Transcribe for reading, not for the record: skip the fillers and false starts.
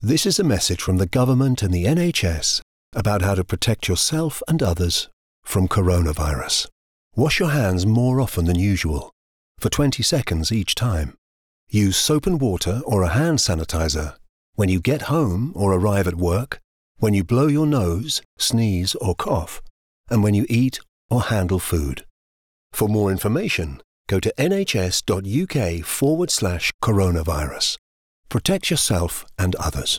This is a message from the government and the NHS about how to protect yourself and others from coronavirus. Wash your hands more often than usual, for 20 seconds each time. Use soap and water or a hand sanitizer when you get home or arrive at work, when you blow your nose, sneeze or cough, and when you eat or handle food. For more information, go to nhs.uk/coronavirus. Protect yourself and others.